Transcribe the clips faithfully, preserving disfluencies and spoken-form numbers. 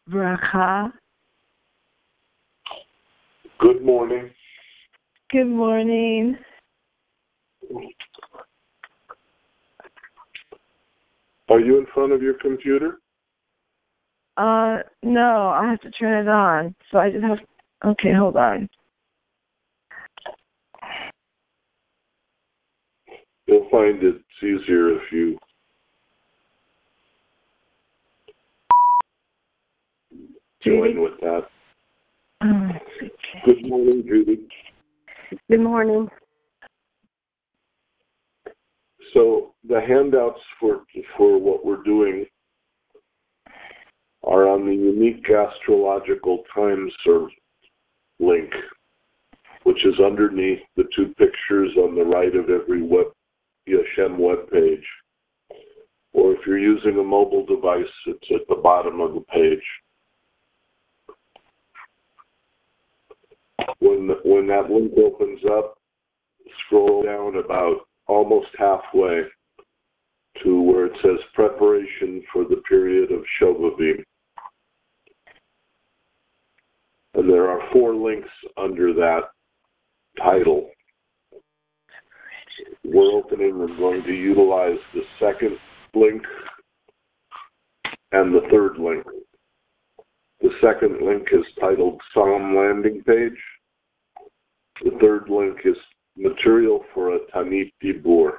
Bracha. Good morning. Good morning. Are you in front of your computer? Uh, no, I have to turn it on. So I just have, okay, hold on. You'll find it's easier if you join Judy? with that. Oh, okay. Good morning, Judy. Good morning. So the handouts for for what we're doing are on the unique astrological time serve link, which is underneath the two pictures on the right of every web Yashem web page. Or if you're using a mobile device, it's at the bottom of the page. When when that link opens up, scroll down about almost halfway to where it says preparation for the period of Shovavim. And there are four links under that title. We're opening and going to utilize the second link and the third link. The second link is titled Psalm Landing Page. The third link is Material for a Tanit Dibur.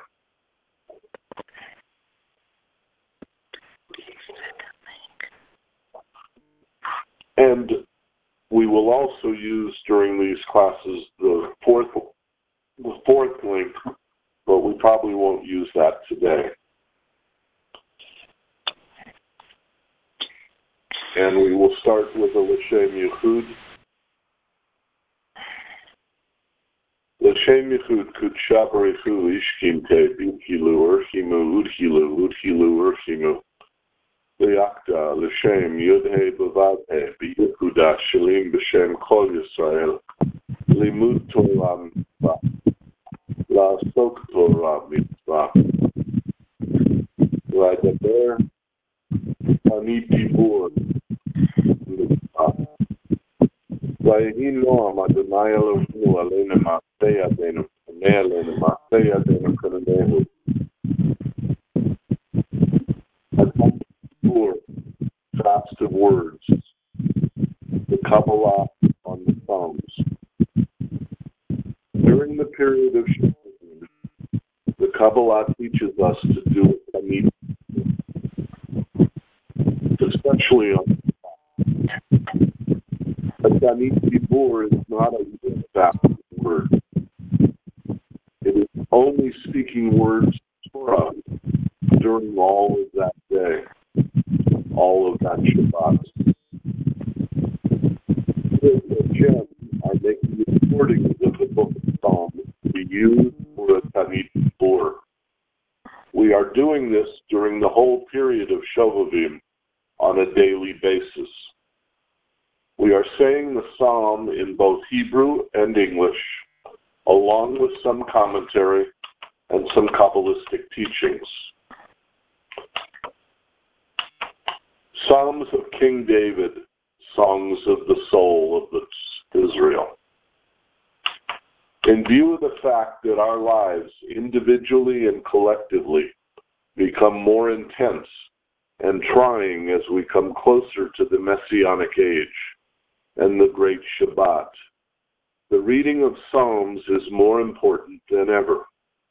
And we will also use during these classes the fourth, the fourth link, but we probably won't use that today. And we will start with a L'Shem Yichud. L'Shem Yichud Kudsha Baruchu Ishkim Te B'Hilu Urchimu Udhilu Udhilu Urchimu Liakta L'Shem Yudhe B'Vadhe B'Yichuda Shalim B'Shem Kol Yisrael Limud Torah Mitzvah La'asok Torah Mitzvah V'adaber Tanit Dibur Vayehi Noam Adonai Eloheinu Aleinu Ma'aseh Yadeinu Pnei Aleinu Ma'aseh Yadeinu K'nenehu Tanit Dibur, fast of words, the Kabbalah on the Psalms. During the period of Shabbat, the Kabbalah teaches us to do a Tanit, especially on a Tanit Dibur is not a fast word. It is only speaking words Torah during all of that day, all of that Shabbat. The gems are making recordings of the book of Psalms to be used for a Tanit Dibur. We are doing this during the whole period of Shovavim on a daily basis. We are saying the psalm in both Hebrew and English, along with some commentary and some Kabbalistic teachings. Psalms of King David, songs of the soul of the Israel. In view of the fact that our lives, individually and collectively, become more intense and trying as we come closer to the Messianic age and the Great Shabbat, the reading of Psalms is more important than ever.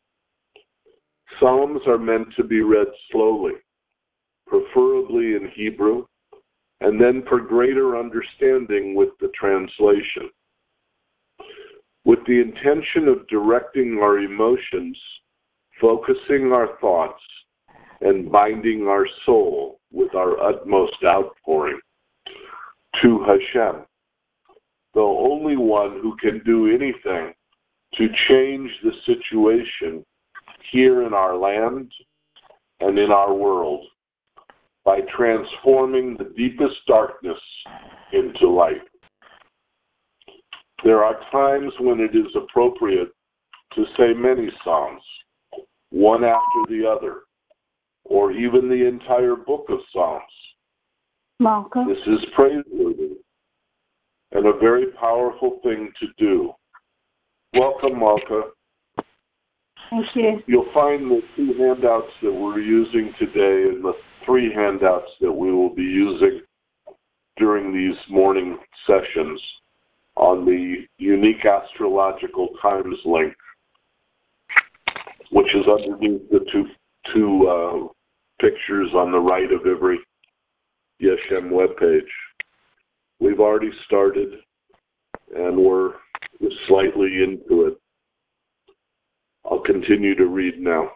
Psalms are meant to be read slowly, preferably in Hebrew, and then for greater understanding with the translation, with the intention of directing our emotions, focusing our thoughts, and binding our soul with our utmost outpouring to Hashem, the only one who can do anything to change the situation here in our land and in our world by transforming the deepest darkness into light. There are times when it is appropriate to say many psalms, one after the other, or even the entire book of Psalms. Malka. This is praiseworthy and a very powerful thing to do. Welcome, Malka. Thank you. You'll find the two handouts that we're using today and the three handouts that we will be using during these morning sessions on the Unique Astrological Times link, which is underneath the two, two uh, pictures on the right of every Yeshem webpage. We've already started, and we're slightly into it. I'll continue to read now.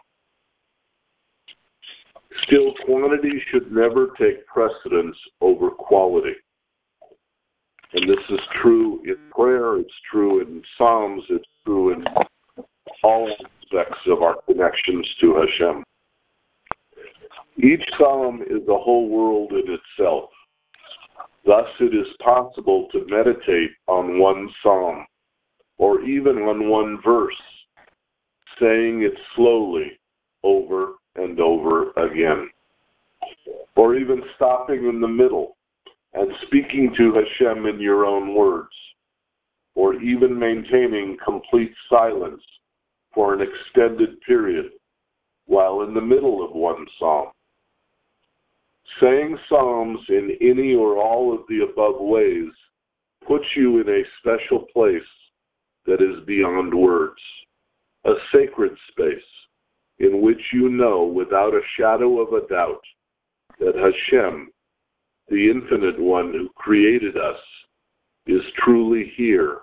Still, quantity should never take precedence over quality. And this is true in prayer, it's true in Psalms, it's true in all aspects of our connections to Hashem. Each Psalm is a whole world in itself. Thus, it is possible to meditate on one Psalm, or even on one verse, saying it slowly over and over again, or even stopping in the middle and speaking to Hashem in your own words, or even maintaining complete silence for an extended period while in the middle of one psalm. Saying psalms in any or all of the above ways puts you in a special place that is beyond words, a sacred space in which you know without a shadow of a doubt that Hashem, the Infinite One who created us, is truly here.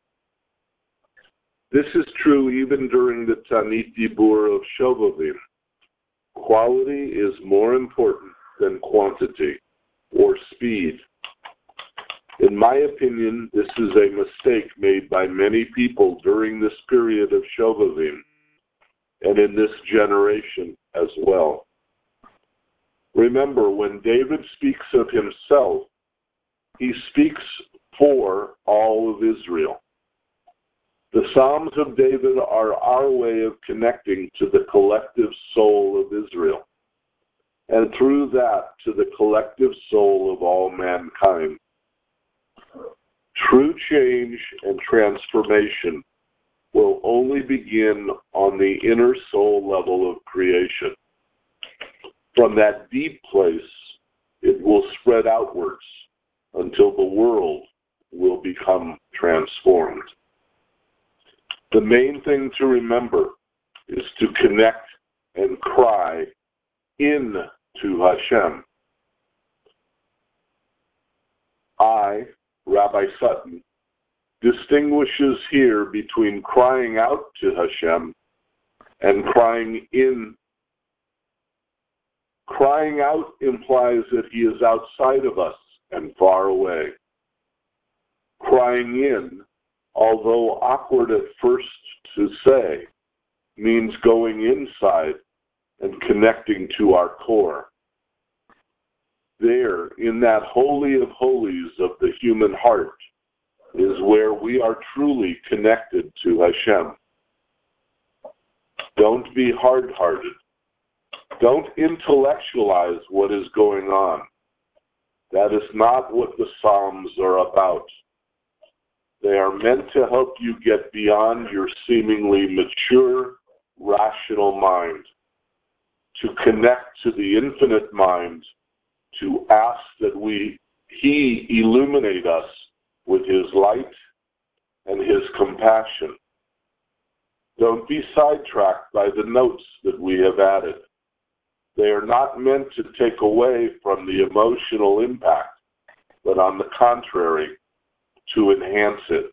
This is true even during the Tanit Dibur of Shovavim. Quality is more important than quantity or speed. In my opinion, this is a mistake made by many people during this period of Shovavim, and in this generation as well. Remember, when David speaks of himself, he speaks for all of Israel. The Psalms of David are our way of connecting to the collective soul of Israel, and through that to the collective soul of all mankind. True change and transformation will only begin on the inner soul level of creation. From that deep place, it will spread outwards until the world will become transformed. The main thing to remember is to connect and cry in to Hashem. I, Rabbi Sutton, distinguishes here between crying out to Hashem and crying in. Crying out implies that he is outside of us and far away. Crying in, although awkward at first to say, means going inside and connecting to our core. There, in that holy of holies of the human heart, is where we are truly connected to Hashem. Don't be hard-hearted. Don't intellectualize what is going on. That is not what the Psalms are about. They are meant to help you get beyond your seemingly mature, rational mind, to connect to the infinite mind, to ask that we, he illuminate us with his light and his compassion. Don't be sidetracked by the notes that we have added. They are not meant to take away from the emotional impact, but on the contrary, to enhance it.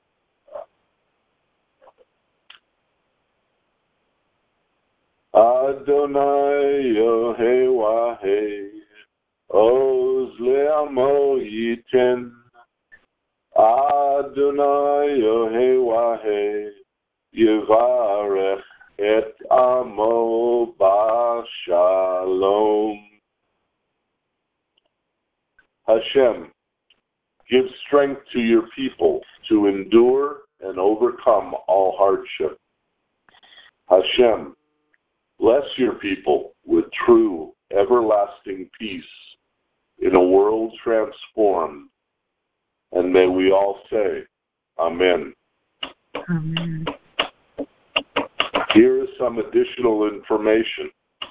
Adonai Yehovah Oz le'amo yiten. Adonai Yehovah Yevarech et amo b'shalom. Hashem, give strength to your people to endure and overcome all hardship. Hashem, bless your people with true, everlasting peace in a world transformed. And may we all say, Amen. Amen. Here is some additional information.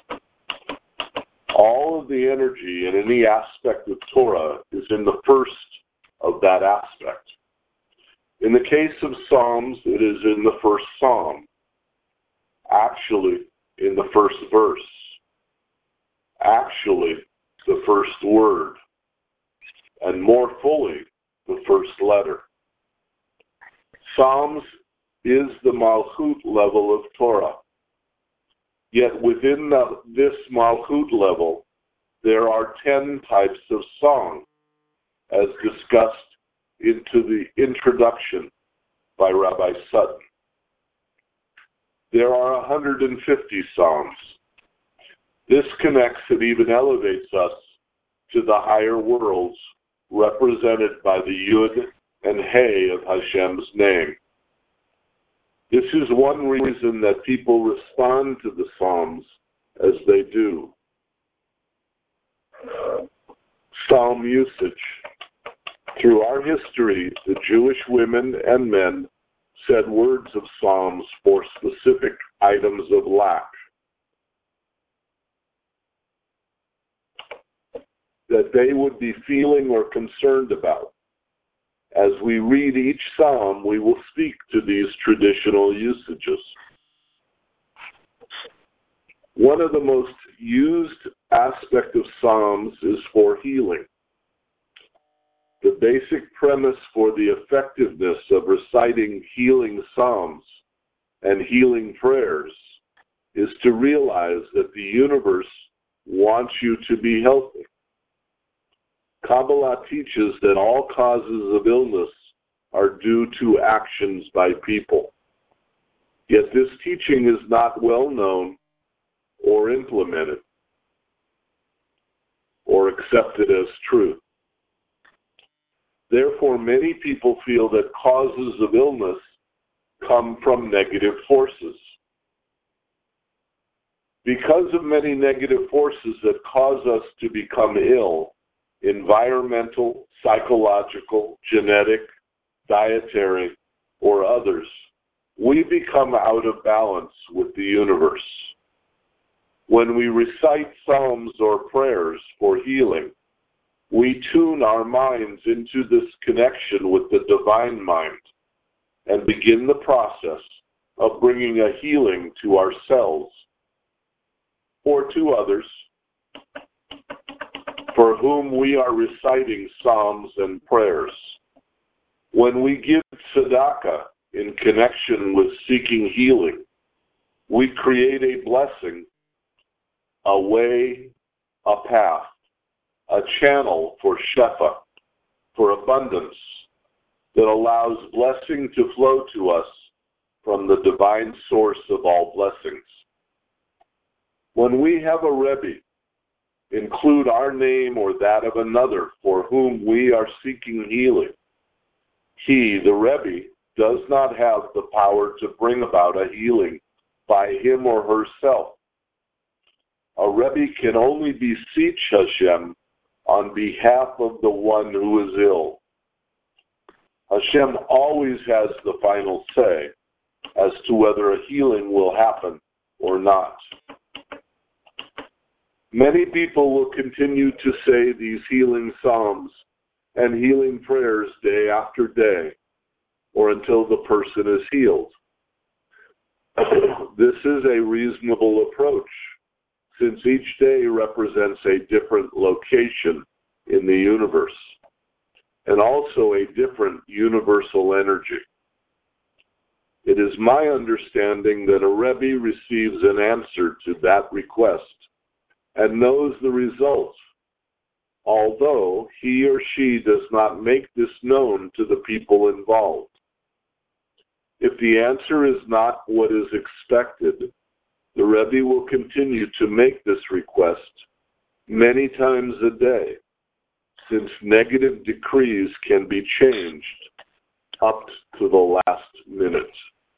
All of the energy in any aspect of Torah is in the first of that aspect. In the case of Psalms, it is in the first psalm. Actually, in the first verse. Actually, the first word. And more fully, the first letter. Psalms is the Malchut level of Torah. Yet within the, this Malchut level, there are ten types of song, as discussed into the introduction by Rabbi Sutton. There are one hundred fifty psalms. This connects and even elevates us to the higher worlds represented by the Yud and Hey of Hashem's name. This is one reason that people respond to the Psalms as they do. Psalm usage. Through our history, the Jewish women and men said words of Psalms for specific items of lack that they would be feeling or concerned about. As we read each psalm, we will speak to these traditional usages. One of the most used aspects of psalms is for healing. The basic premise for the effectiveness of reciting healing psalms and healing prayers is to realize that the universe wants you to be healthy. Kabbalah teaches that all causes of illness are due to actions by people. Yet this teaching is not well known or implemented or accepted as truth. Therefore, many people feel that causes of illness come from negative forces. Because of many negative forces that cause us to become ill, environmental, psychological, genetic, dietary, or others, we become out of balance with the universe. When we recite psalms or prayers for healing, we tune our minds into this connection with the divine mind and begin the process of bringing a healing to ourselves or to others for whom we are reciting psalms and prayers. When we give tzedakah in connection with seeking healing, we create a blessing, a way, a path, a channel for shefa, for abundance, that allows blessing to flow to us from the divine source of all blessings. When we have a Rebbe include our name or that of another for whom we are seeking healing, he, the Rebbe, does not have the power to bring about a healing by him or herself. A Rebbe can only beseech Hashem on behalf of the one who is ill. Hashem always has the final say as to whether a healing will happen or not. Many people will continue to say these healing psalms and healing prayers day after day, or until the person is healed. This is a reasonable approach, since each day represents a different location in the universe, and also a different universal energy. It is my understanding that a Rebbe receives an answer to that request and knows the results, although he or she does not make this known to the people involved. If the answer is not what is expected, the Rebbe will continue to make this request many times a day, since negative decrees can be changed up to the last minute.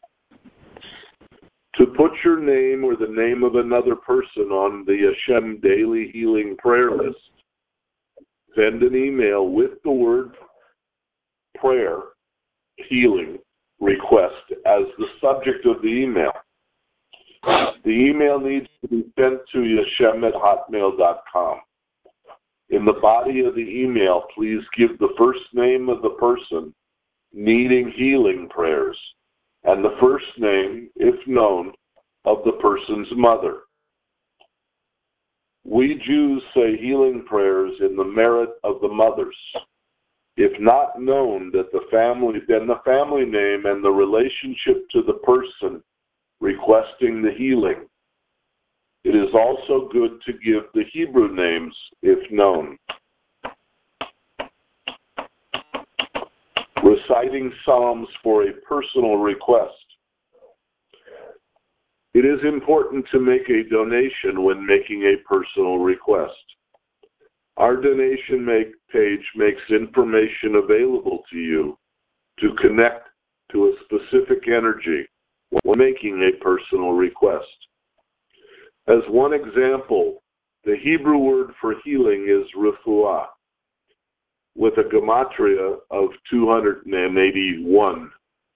To put your name or the name of another person on the Hashem daily healing prayer list send an email with the word prayer, healing, request as the subject of the email. The email needs to be sent to yeshem at hotmail dot com. In the body of the email, please give the first name of the person needing healing prayers and the first name, if known, of the person's mother. We Jews say healing prayers in the merit of the mothers. If not known that the family, then the family name and the relationship to the person requesting the healing. It is also good to give the Hebrew names if known. Reciting Psalms for a personal request. It is important to make a donation when making a personal request. Our donation make page makes information available to you to connect to a specific energy when making a personal request. As one example, the Hebrew word for healing is refuah, with a gematria of two hundred eighty-one.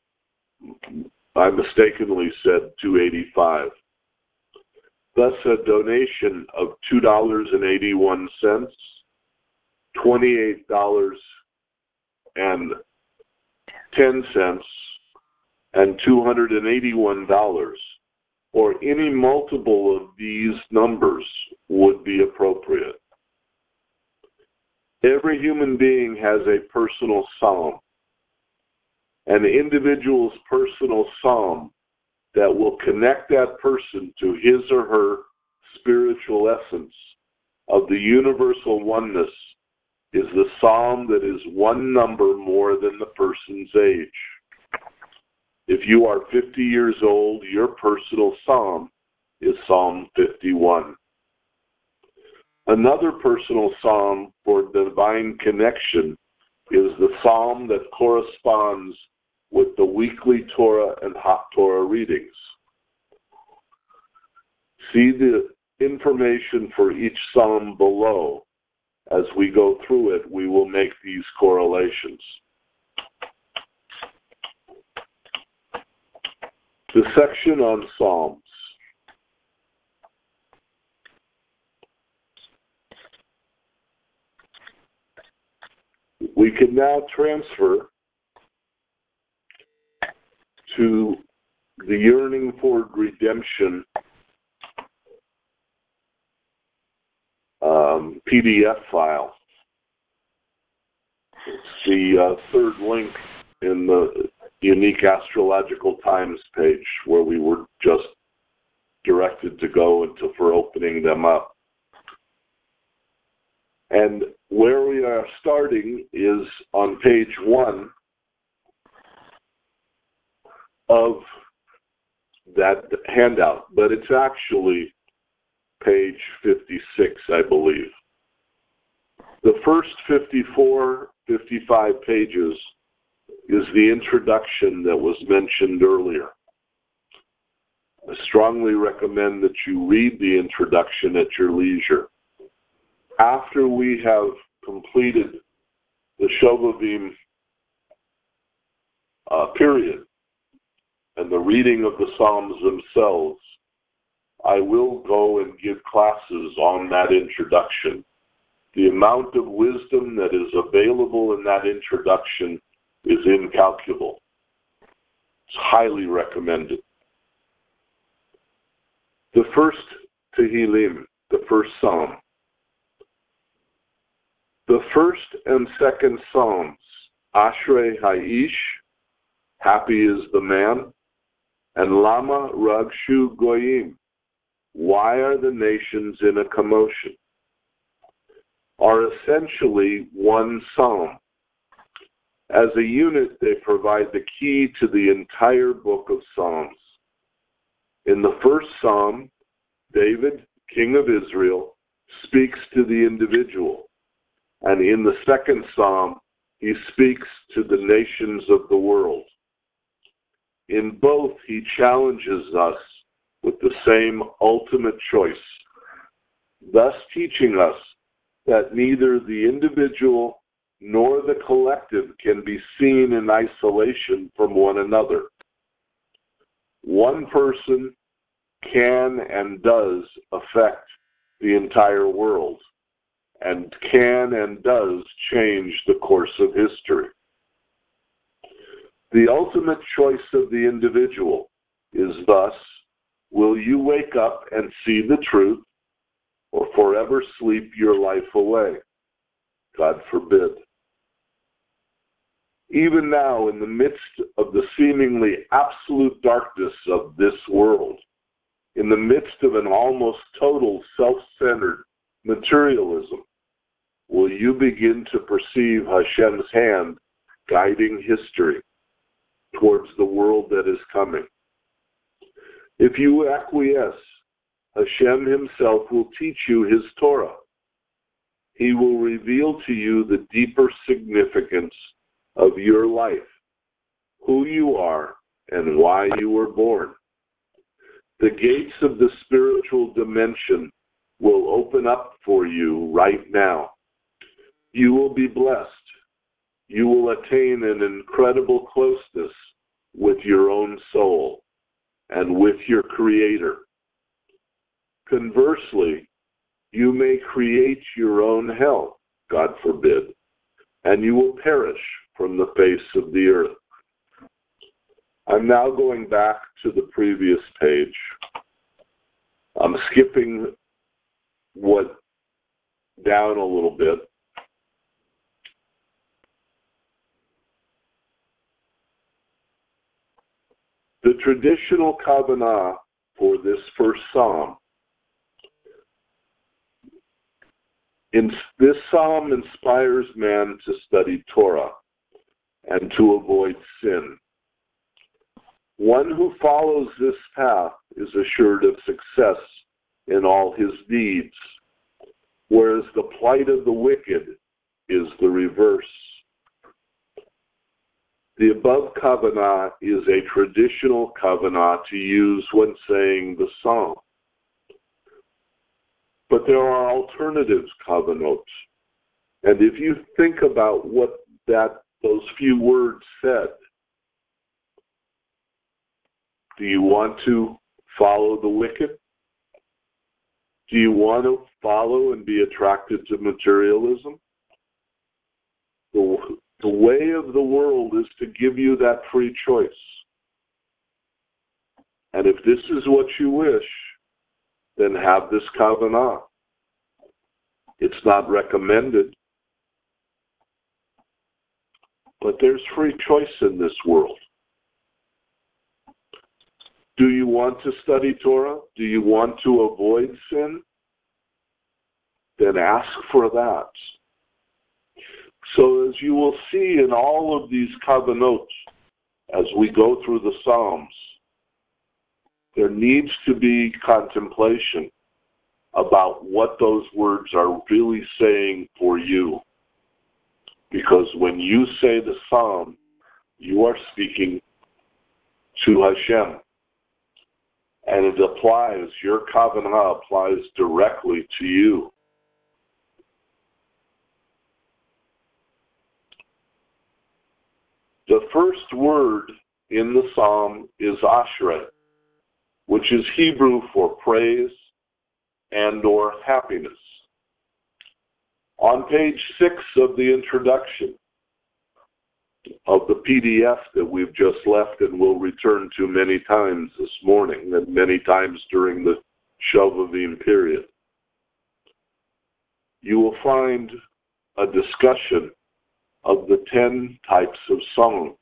I mistakenly said two hundred eighty-five. Thus, a donation of two dollars and eighty-one cents, twenty-eight dollars and ten cents, and two hundred eighty-one dollars, or any multiple of these numbers would be appropriate. Every human being has a personal psalm, an individual's personal psalm that will connect that person to his or her spiritual essence of the universal oneness is the psalm that is one number more than the person's age. If you are fifty years old, your personal psalm is Psalm fifty-one. Another personal psalm for divine connection is the psalm that corresponds with the weekly Torah and Haftorah readings. See the information for each psalm below. As we go through it, we will make these correlations. The section on Psalms. We can now transfer to the Yearning for Redemption um, P D F file. It's the uh, third link in the Unique Astrological Times page where we were just directed to go into for opening them up. And where we are starting is on page one of that handout, but it's actually page fifty-six, I believe. The first fifty-four, fifty-five pages is the introduction that was mentioned earlier. I strongly recommend that you read the introduction at your leisure. After we have completed the Shovavim uh, period and the reading of the Psalms themselves, I will go and give classes on that introduction. The amount of wisdom that is available in that introduction is incalculable. It's highly recommended. The first Tehillim, the first Psalm. The first and second Psalms, Ashrei Ha'ish, happy is the man, and Lama Ragshu Goyim, why are the nations in a commotion, are essentially one psalm. As a unit, they provide the key to the entire book of Psalms. In the first psalm, David, king of Israel, speaks to the individual. And in the second psalm, he speaks to the nations of the world. In both, he challenges us with the same ultimate choice, thus teaching us that neither the individual nor the collective can be seen in isolation from one another. One person can and does affect the entire world, and can and does change the course of history. The ultimate choice of the individual is thus, will you wake up and see the truth, or forever sleep your life away? God forbid. Even now, in the midst of the seemingly absolute darkness of this world, in the midst of an almost total self-centered materialism, will you begin to perceive Hashem's hand guiding history towards the world that is coming? If you acquiesce, Hashem himself will teach you his Torah. He will reveal to you the deeper significance of your life, who you are, and why you were born. The gates of the spiritual dimension will open up for you right now. You will be blessed. You will attain an incredible closeness with your own soul and with your Creator. Conversely, you may create your own hell, God forbid, and you will perish from the face of the earth. I'm now going back to the previous page. I'm skipping what down a little bit. The traditional Kavanah for this first psalm. In, this psalm inspires man to study Torah and to avoid sin. One who follows this path is assured of success in all his deeds, whereas the plight of the wicked is the reverse. The above Kavanah is a traditional Kavanah to use when saying the psalm. But there are alternative Kavanot. And if you think about what that those few words said, do you want to follow the wicked? Do you want to follow and be attracted to materialism? The, the way of the world is to give you that free choice. And if this is what you wish, then have this Kavanah. It's not recommended, but there's free choice in this world. Do you want to study Torah? Do you want to avoid sin? Then ask for that. So as you will see in all of these Kavanot, as we go through the Psalms, there needs to be contemplation about what those words are really saying for you. Because when you say the Psalm, you are speaking to Hashem. And it applies, your Kavanah applies directly to you. The first word in the Psalm is Ashrei, which is Hebrew for praise and or happiness. On page six of the introduction of the P D F that we've just left and will return to many times this morning and many times during the Shovavim period, you will find a discussion of the ten types of song.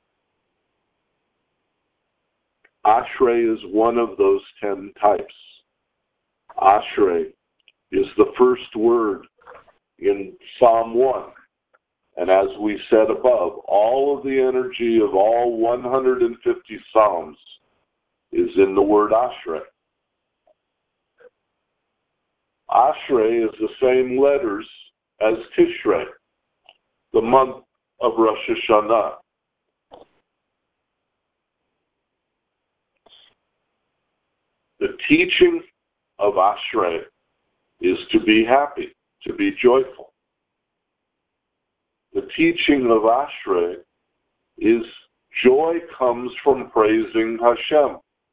Ashrei is one of those ten types. Ashrei is the first word in Psalm one. And as we said above, all of the energy of all one hundred fifty Psalms is in the word Ashrei. Ashrei is the same letters as Tishrei, the month of Rosh Hashanah. The teaching of Ashrei is to be happy, to be joyful. the teaching of Ashrei is joy comes from praising Hashem,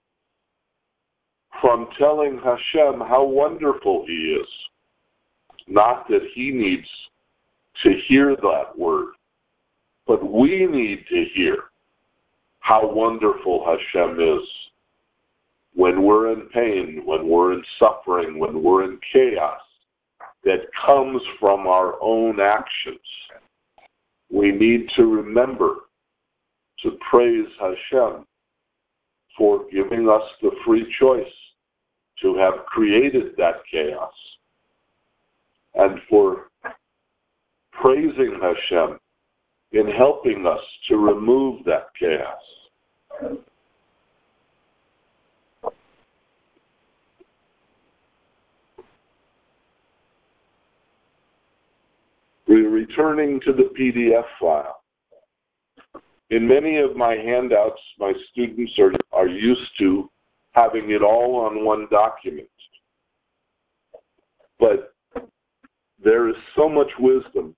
from telling Hashem how wonderful He is. Not that He needs to hear that word, but we need to hear how wonderful Hashem is. When we're in pain, when we're in suffering, when we're in chaos that comes from our own actions, we need to remember to praise Hashem for giving us the free choice to have created that chaos, and for praising Hashem in helping us to remove that chaos. We're returning to the P D F file. In many of my handouts, my students are, are used to having it all on one document. But there is so much wisdom.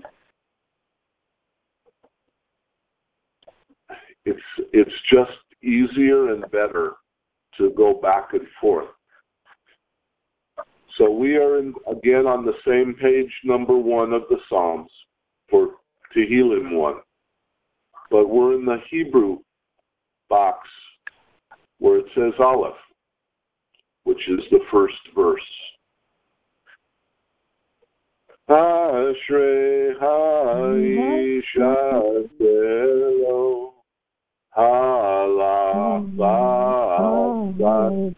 It's, it's just easier and better to go back and forth. So we are in, again on the same page, number one of the Psalms for Tehillim one. But we're in the Hebrew box where it says Aleph, which is the first verse. Ashrei ha'ish asher halach ba'asat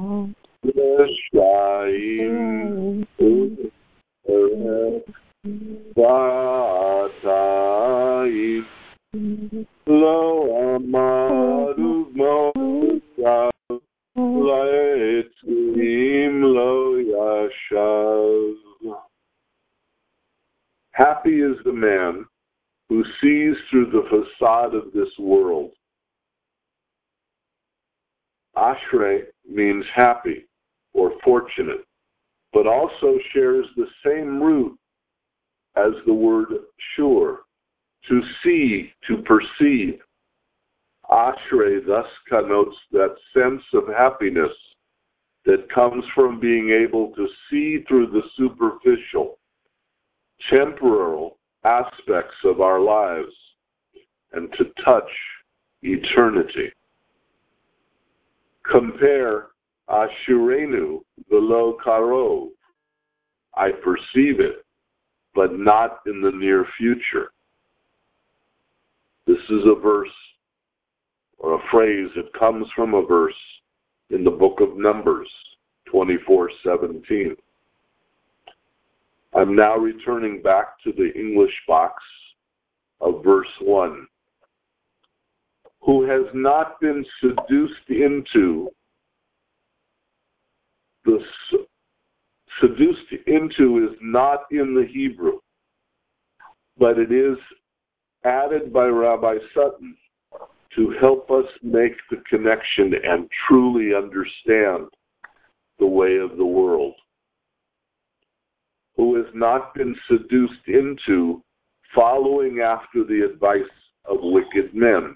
l'shayim v'atayim lo amadu mo'av la'etzim lo yashav. Happy is the man who sees through the facade of this world. Ashrei means happy or fortunate, but also shares the same root as the word sure, to see, to perceive. Ashrei thus connotes that sense of happiness that comes from being able to see through the superficial, temporal aspects of our lives and to touch eternity. Compare Ashurenu v'lo karov. I perceive it, but not in the near future. This is a verse or a phrase that comes from a verse in the book of Numbers, twenty-four seventeen. I'm now returning back to the English box of verse one. Who has not been seduced into, the seduced into is not in the Hebrew, but it is added by Rabbi Sutton to help us make the connection and truly understand the way of the world. Who has not been seduced into following after the advice of wicked men.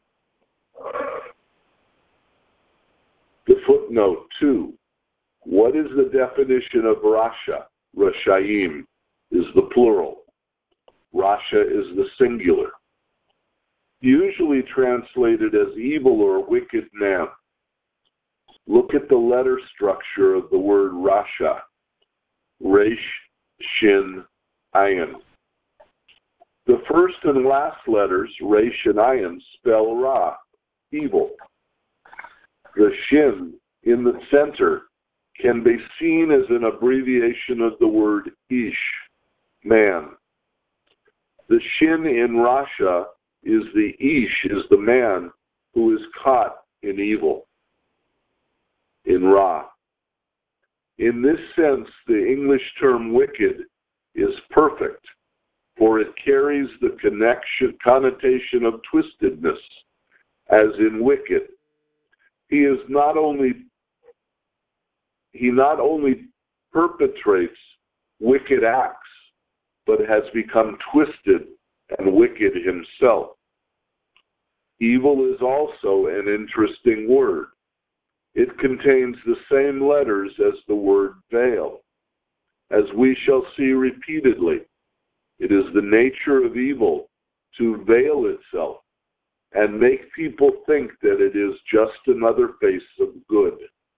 The footnote two. What is the definition of Rasha? Rashayim is the plural. Rasha is the singular. Usually translated as evil or wicked man. Look at the letter structure of the word Rasha. Resh, Shin, Ayin. The first and last letters, Resh and Ayin, spell Ra, evil. The Shin in the center can be seen as an abbreviation of the word Ish, man. The Shin in Rasha is the Ish, is the man who is caught in evil, in Ra. In this sense, the English term wicked is perfect, for it carries the connection, connotation of twistedness, as in wicked. He is not only he not only perpetrates wicked acts, but has become twisted and wicked himself. Evil is also an interesting word. It contains the same letters as the word veil. As we shall see repeatedly, it is the nature of evil to veil itself and make people think that it is just another face of good.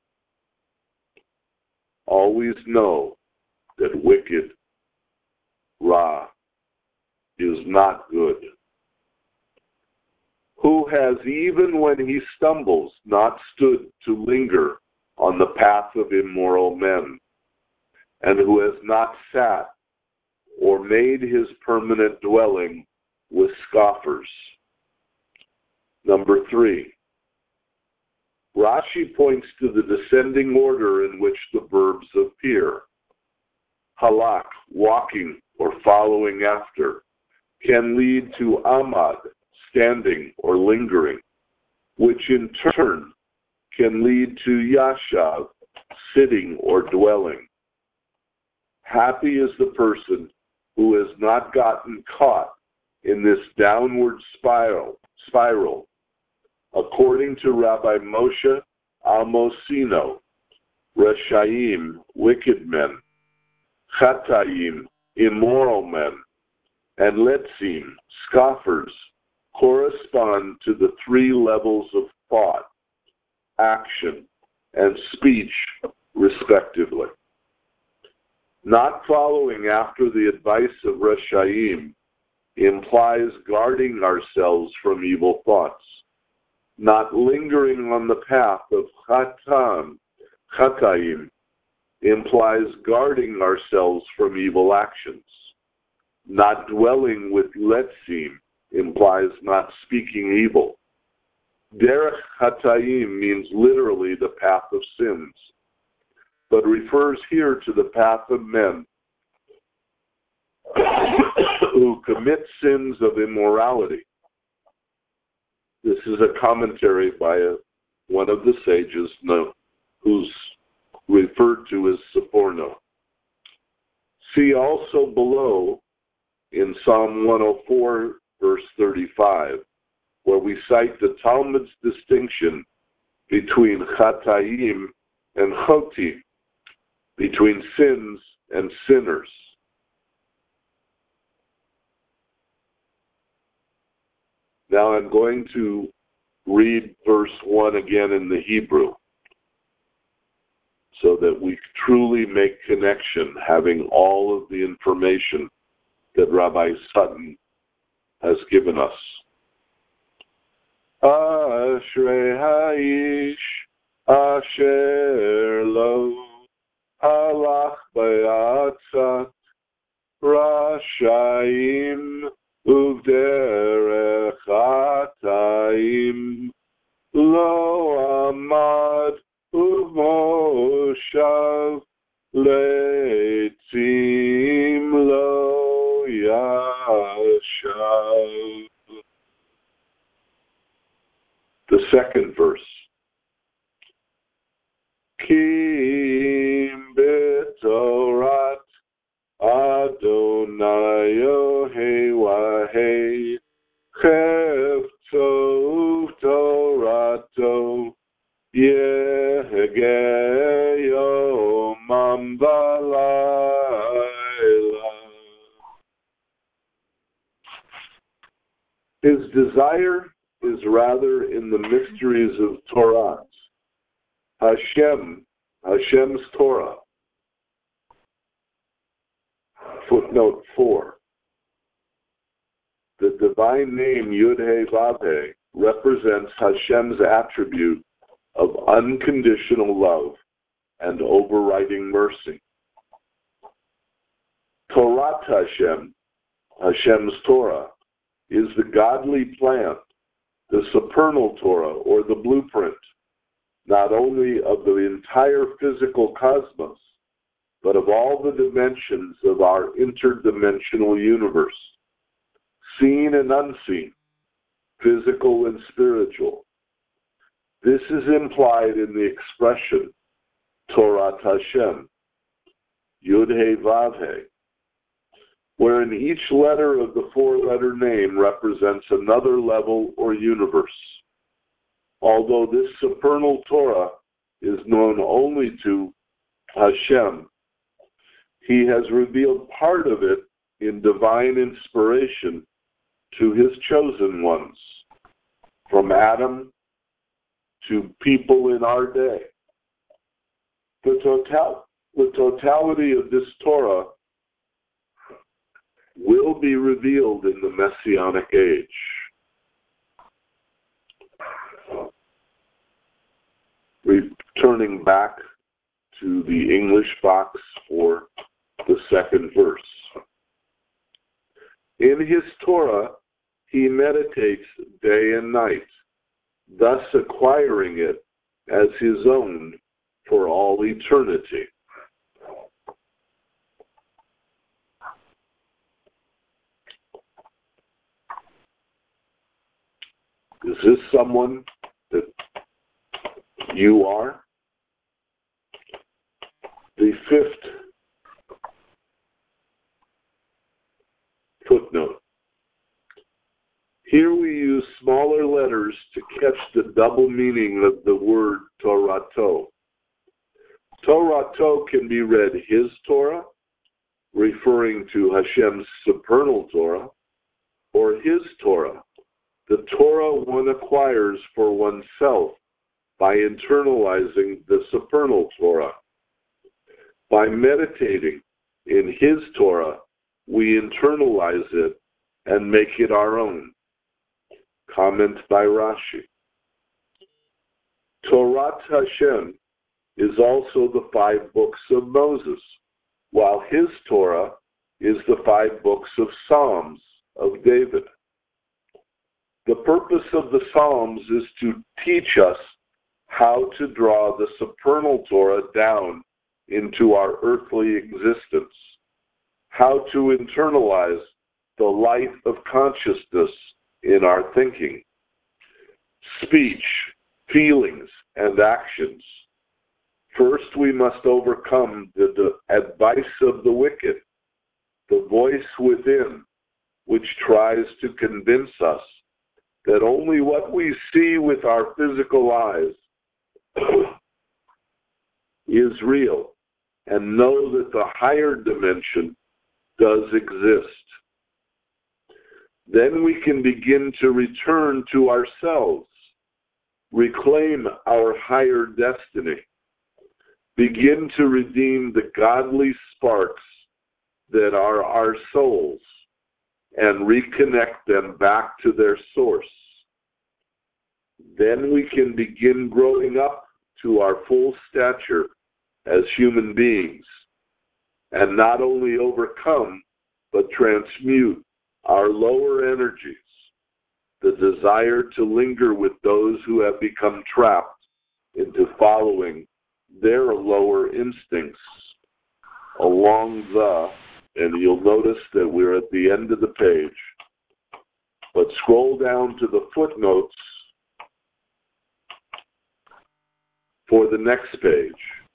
Always know that wicked, Ra, is not good. Who has, even when he stumbles, not stood to linger on the path of immoral men, and who has not sat or made his permanent dwelling with scoffers. Number three, Rashi points to the descending order in which the verbs appear. Halak, walking or following after, can lead to amad, standing or lingering, which in turn can lead to yashav, sitting or dwelling. Happy is the person who has not gotten caught in this downward spiral, spiral. According to Rabbi Moshe Almosino, Reshaim, wicked men, Chatayim, immoral men, and Letzim, scoffers, correspond to the three levels of thought, action, and speech, respectively. Not following after the advice of Reshaim implies guarding ourselves from evil thoughts. Not lingering on the path of Chatan, Chatayim, implies guarding ourselves from evil actions. Not dwelling with Letzim implies not speaking evil. Derech Chatayim means literally the path of sins, but refers here to the path of men who commit sins of immorality. This is a commentary by a, one of the sages no, who's referred to as Sephorno. See also below in Psalm one oh four, verse thirty-five, where we cite the Talmud's distinction between Chatayim and Chotim, between sins and sinners. Now I'm going to read verse one again in the Hebrew so that we truly make connection, having all of the information that Rabbi Sutton has given us. Ashrei ha'ish asher lo halach b'atzat rashayim uvderech chatayim lo amad uvmoshav leitzim lo yashav. The second verse. Kim b'torat Adonai Yohei Wahei Chefto Torato Yehegei Yomam V'Layla. His desire is rather in the mysteries of Torah. Hashem, Hashem's Torah. Footnote four. The divine name Yud-Heh Vav-Heh represents Hashem's attribute of unconditional love and overriding mercy. Torat Hashem, Hashem's Torah, is the godly plan, the supernal Torah, or the blueprint, not only of the entire physical cosmos, but of all the dimensions of our interdimensional universe, seen and unseen, physical and spiritual. This is implied in the expression Torat Hashem, Yud-Heh Vav-Heh. wherein each letter of the four-letter name represents another level or universe. Although this supernal Torah is known only to Hashem, He has revealed part of it in divine inspiration to His chosen ones, from Adam to people in our day. The, total, the totality of this Torah will be revealed in the Messianic age. Returning back to the English box for the second verse. In his Torah, he meditates day and night, thus acquiring it as his own for all eternity. Is this someone that you are? The fifth footnote. Here we use smaller letters to catch the double meaning of the word Torato. Torato can be read his Torah, referring to Hashem's supernal Torah, or his Torah, the Torah one acquires for oneself by internalizing the supernal Torah. By meditating in his Torah, we internalize it and make it our own. Comment by Rashi. Torat Hashem is also the five books of Moses, while his Torah is the five books of Psalms of David. The purpose of the Psalms is to teach us how to draw the supernal Torah down into our earthly existence, how to internalize the light of consciousness in our thinking, speech, feelings, and actions. First, we must overcome the, the advice of the wicked, the voice within, which tries to convince us that only what we see with our physical eyes is real, and know that the higher dimension does exist. Then we can begin to return to ourselves, reclaim our higher destiny, begin to redeem the godly sparks that are our souls, and reconnect them back to their source. Then we can begin growing up to our full stature as human beings, and not only overcome, but transmute our lower energies, the desire to linger with those who have become trapped into following their lower instincts along the, and you'll notice that we're at the end of the page, but scroll down to the footnotes for the next page.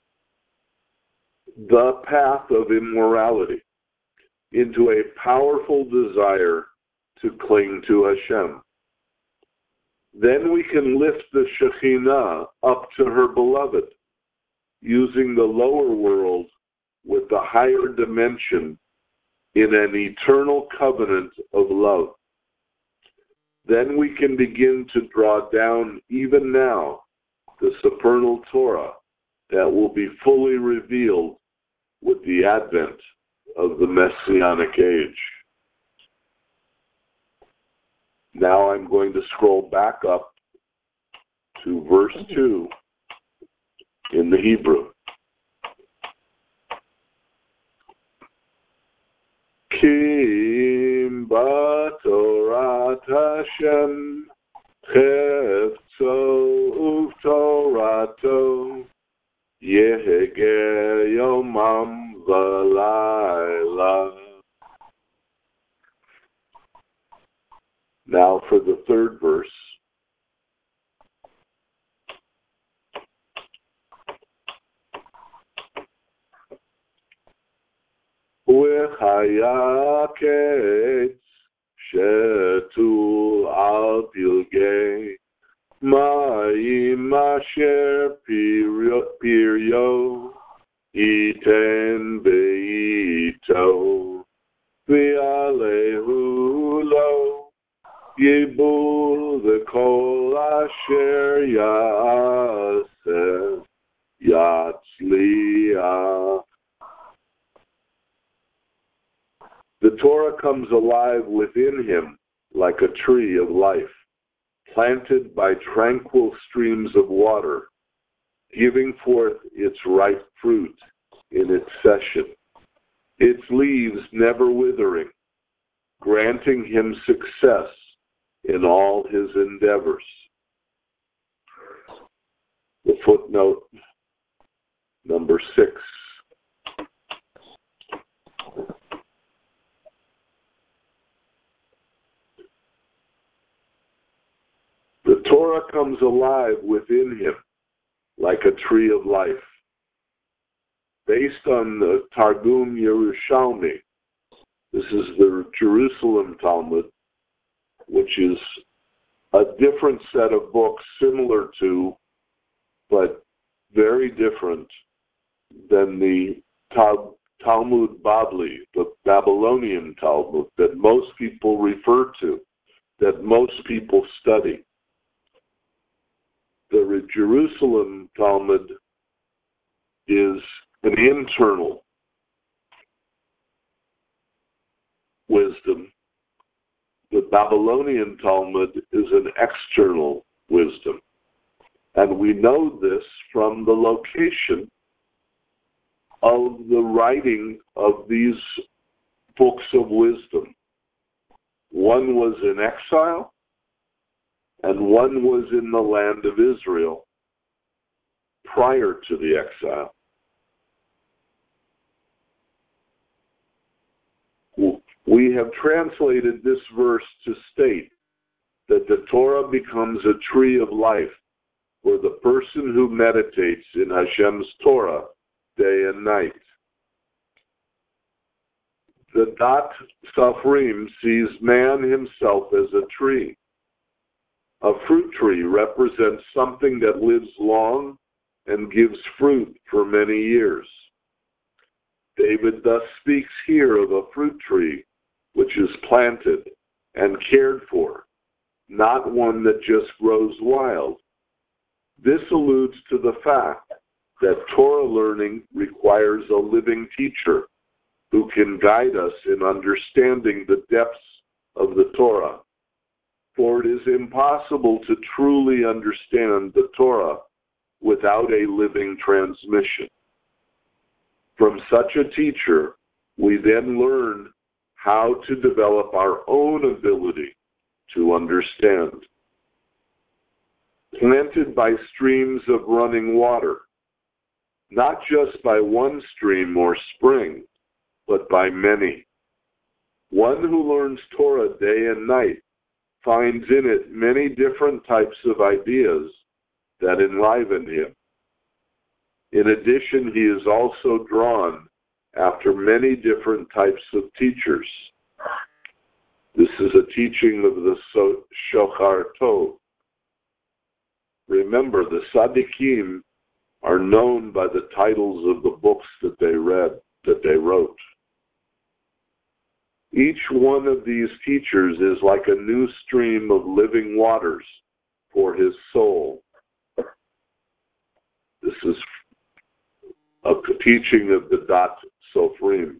The path of immorality, into a powerful desire to cling to Hashem. Then we can lift the Shekhinah up to her beloved, using the lower world with the higher dimension in an eternal covenant of love. Then we can begin to draw down, even now, the supernal Torah that will be fully revealed with the advent of the Messianic age. Now I'm going to scroll back up to verse two in the Hebrew. Kim batorat Hashem chefzo uvtorato yehege yomam v'layla. Now for the third verse. Uech hayaketz shetul al pilgei ma'im asher piryo iten beito v'alehu lo yibul v'kol asher ya'aseh yatzliach. The Torah comes alive within him like a tree of life, planted by tranquil streams of water, giving forth its ripe fruit in its session, its leaves never withering, granting him success in all his endeavors. The footnote number six. The Torah comes alive within him like a tree of life. Based on the Targum Yerushalmi, this is the Jerusalem Talmud, which is a different set of books similar to, but very different than the Tal- Talmud Bavli, the Babylonian Talmud that most people refer to, that most people study. The Jerusalem Talmud is an internal wisdom. The Babylonian Talmud is an external wisdom. And we know this from the location of the writing of these books of wisdom. One was in exile, and one was in the land of Israel prior to the exile. We have translated this verse to state that the Torah becomes a tree of life for the person who meditates in Hashem's Torah day and night. The Dat Sofrim sees man himself as a tree. A fruit tree represents something that lives long and gives fruit for many years. David thus speaks here of a fruit tree which is planted and cared for, not one that just grows wild. This alludes to the fact that Torah learning requires a living teacher who can guide us in understanding the depths of the Torah. For it is impossible to truly understand the Torah without a living transmission. From such a teacher, we then learn how to develop our own ability to understand. Planted by streams of running water, not just by one stream or spring, but by many. One who learns Torah day and night finds in it many different types of ideas that enliven him. In addition, he is also drawn after many different types of teachers. This is a teaching of the Shochar Tov. Remember, the Tzaddikim are known by the titles of the books that they read, that they wrote. Each one of these teachers is like a new stream of living waters for his soul. This is a teaching of the Dat Sofrim.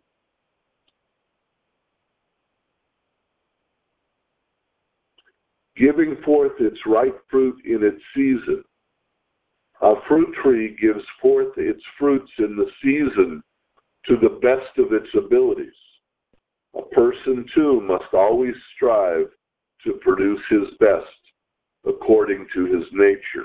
Giving forth its ripe fruit in its season. A fruit tree gives forth its fruits in the season to the best of its abilities. A person, too, must always strive to produce his best according to his nature.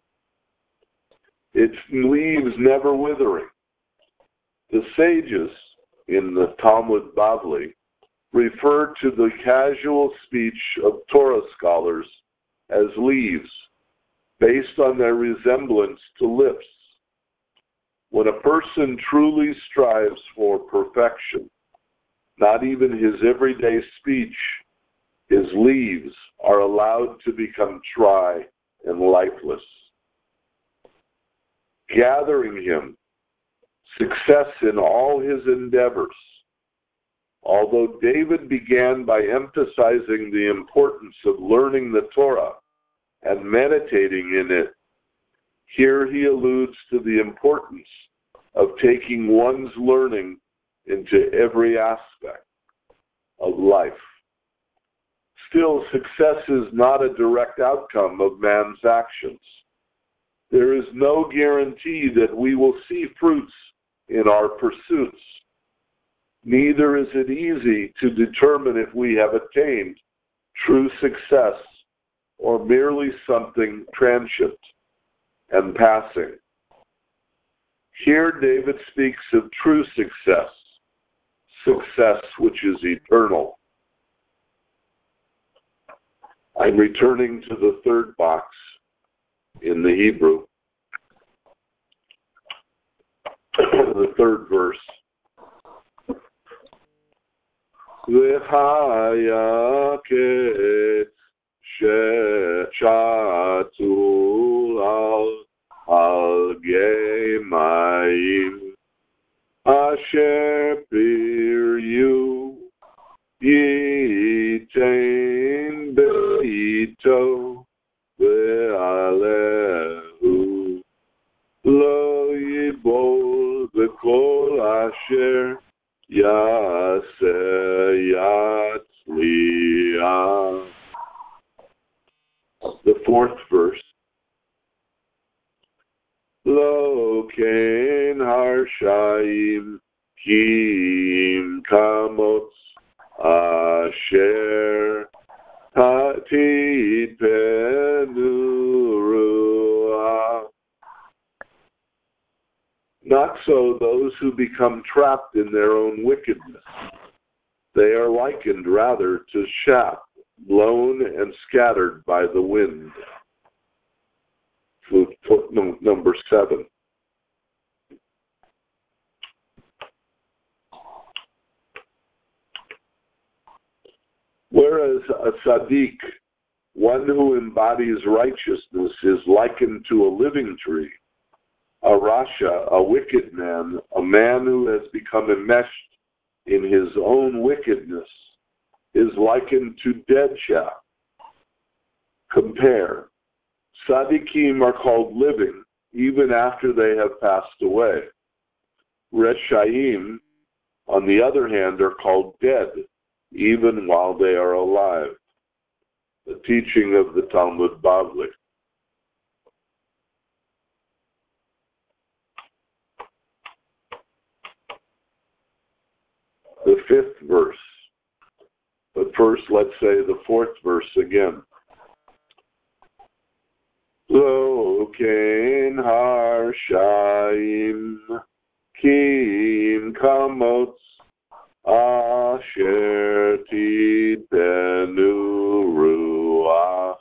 Its leaves never withering. The sages in the Talmud Bavli refer to the casual speech of Torah scholars as leaves, based on their resemblance to lips. When a person truly strives for perfection, Not even his everyday speech, his leaves, are allowed to become dry and lifeless. Gathering him, success in all his endeavors. Although David began by emphasizing the importance of learning the Torah and meditating in it, here he alludes to the importance of taking one's learning into every aspect of life. Still, success is not a direct outcome of man's actions. There is no guarantee that we will see fruits in our pursuits. Neither is it easy to determine if we have attained true success or merely something transient and passing. Here David speaks of true success, success which is eternal. I'm returning to the third box in the Hebrew, the third verse. V'chaya ket she'chatul al algei mayim asher piryu yitain beito ve'alehu lo yibol v'kol asher yaseh yatzliach. The fourth verse. Lo ken harshaim kim kamotz asher hatid penurua. Not so those who become trapped in their own wickedness. They are likened rather to chaff blown and scattered by the wind. Footnote number seven. Whereas a tzaddik, one who embodies righteousness, is likened to a living tree, a rasha, a wicked man, a man who has become enmeshed in his own wickedness, is likened to dead chaff. Compare. Tzaddikim are called living even after they have passed away. Reshaim, on the other hand, are called dead even while they are alive. The teaching of the Talmud Bavli. The fifth verse. But first, let's say the fourth verse again. Lo ken harshaim kim kamotz asher tidbenu ruach.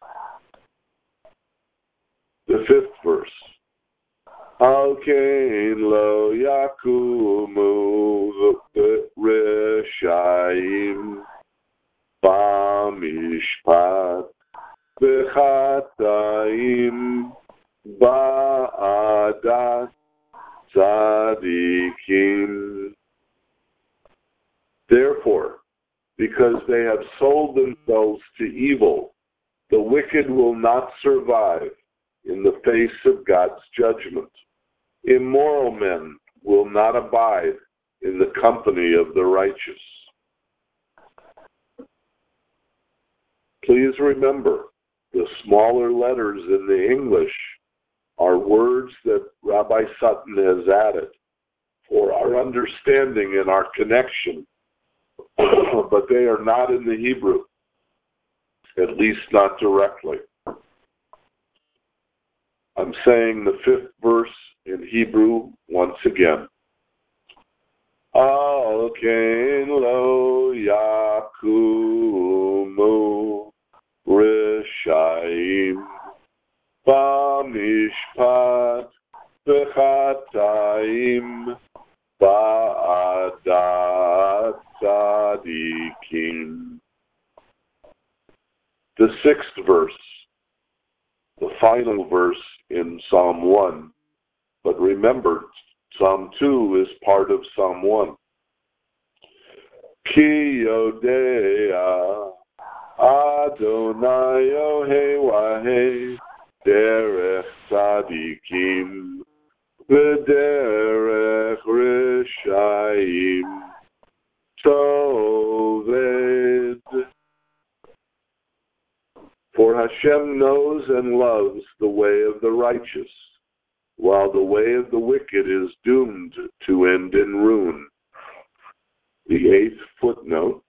The fifth verse. Al ken lo yakumu reshaim b'mishpat v'chataim ba'adat tzadikim. Therefore, because they have sold themselves to evil, the wicked will not survive in the face of God's judgment. Immoral men will not abide in the company of the righteous. Please remember, the smaller letters in the English are words that Rabbi Sutton has added for our understanding and our connection, but they are not in the Hebrew, at least not directly. I'm saying the fifth verse in Hebrew once again. Al ken lo yakumu reshaim b'mishpat v'chataim ba'adat tzadikim. The sixth verse, the final verse in Psalm one. But remember, Psalm two is part of Psalm one. Ki yodea Adonai Yohei Wahei Derech Tzadikim V'derech Rishayim Toved. For Hashem knows and loves the way of the righteous, while the way of the wicked is doomed to end in ruin. The eighth footnote.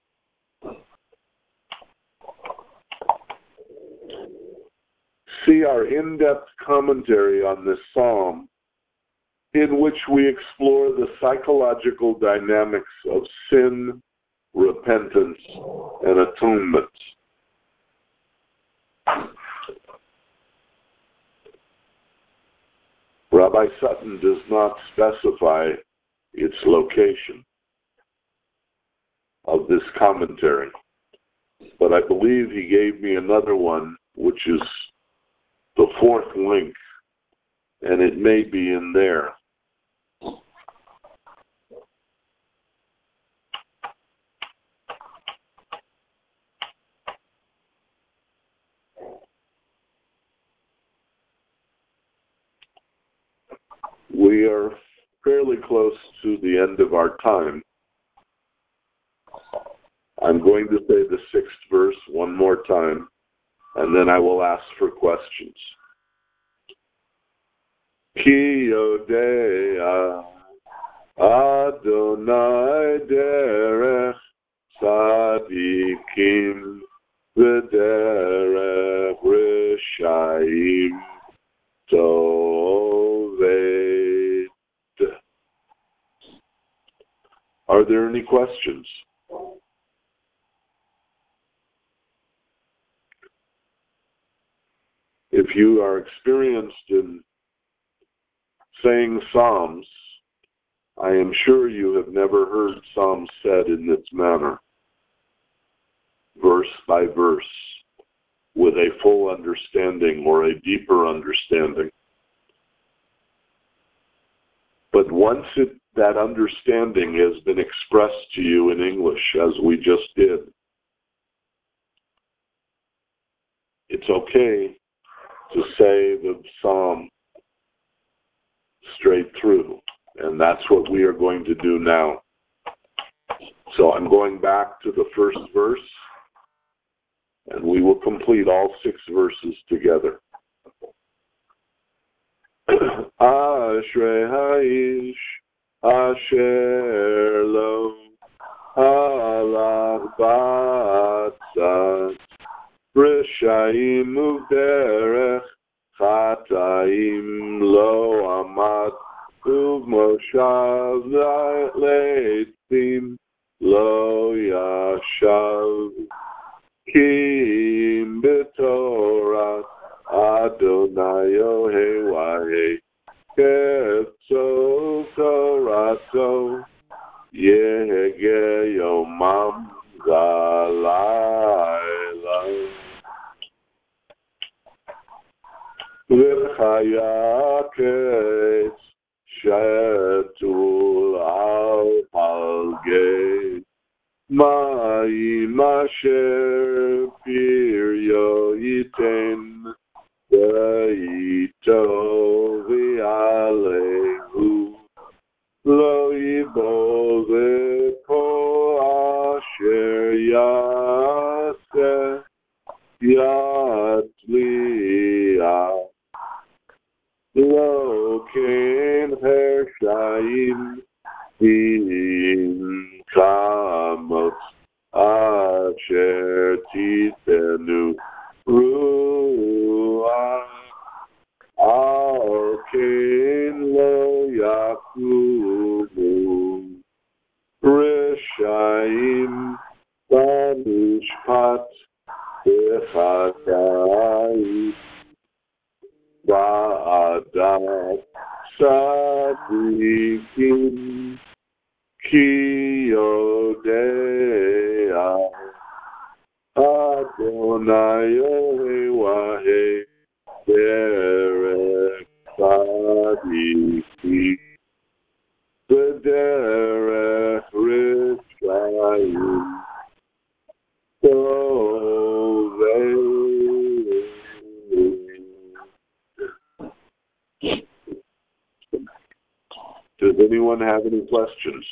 See our in-depth commentary on this psalm, in which we explore the psychological dynamics of sin, repentance, and atonement. Rabbi Sutton does not specify its location of this commentary, but I believe he gave me another one, which is the fourth link, and it may be in there. We are fairly close to the end of our time. I'm going to say the sixth verse one more time, and then I will ask for questions. Ki yodea Adonai derech tzadikim v'derech rishayim toved. Are there any questions? If you are experienced in saying Psalms, I am sure you have never heard Psalms said in this manner, verse by verse, with a full understanding or a deeper understanding. But once it, that understanding has been expressed to you in English, as we just did, it's okay to say the psalm straight through, and that's what we are going to do now. So I'm going back to the first verse, and we will complete all six verses together. Ashrei ha'ish asher lo halach b'atzat Rishayim u'derech chatayim lo amad u'moshav leitzim lo yashav ki b'torah Adonai Yohei Wahei ketzo torato yehege yomam galayla v'chayakes shetul al palgei ma'im asher piryo yiten v'yito v'alehu lo yibol v'kol asher yaseh yatzliach lo ken hershayim im kamot asher titenu ruach al ken lo yakumu rishayim b'mishpat b'chagayim ba'adat tzadikim Ki Odea Adonai Yehovah Derech Tzadiki V'derech Rishayim Tovei. Does anyone have any questions?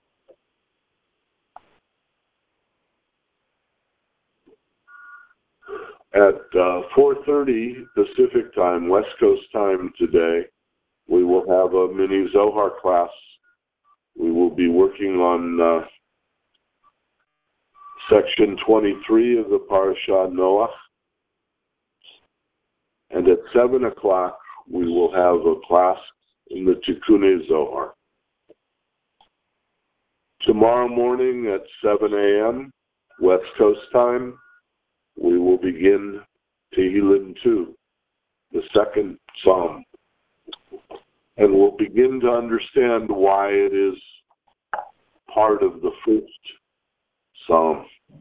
At uh, four thirty Pacific time, West Coast time today, we will have a mini Zohar class. We will be working on uh, section twenty-three of the Parashat Noach. And at seven o'clock, we will have a class in the Tikkunei Zohar. Tomorrow morning at seven a.m. West Coast time, we will begin Tehillim two, the second psalm. And we'll begin to understand why it is part of the first psalm,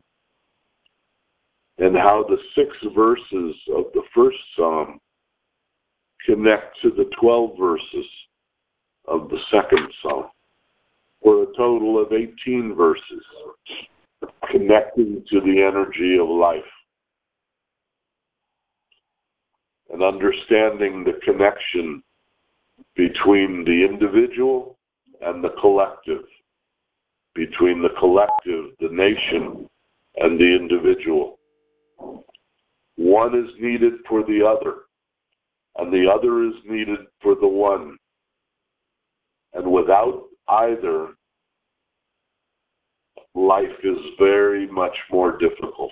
and how the six verses of the first psalm connect to the twelve verses of the second psalm, for a total of eighteen verses connecting to the energy of life, and understanding the connection between the individual and the collective, between the collective, the nation, and the individual. One is needed for the other, and the other is needed for the one. And without either, life is very much more difficult.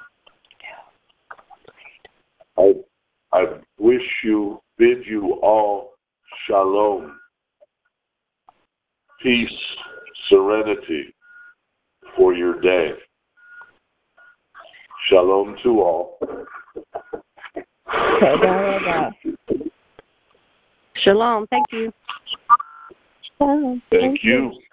I, I wish you, bid you all shalom, peace, serenity for your day. Shalom to all. Shalom. Thank you. Shalom. Thank you.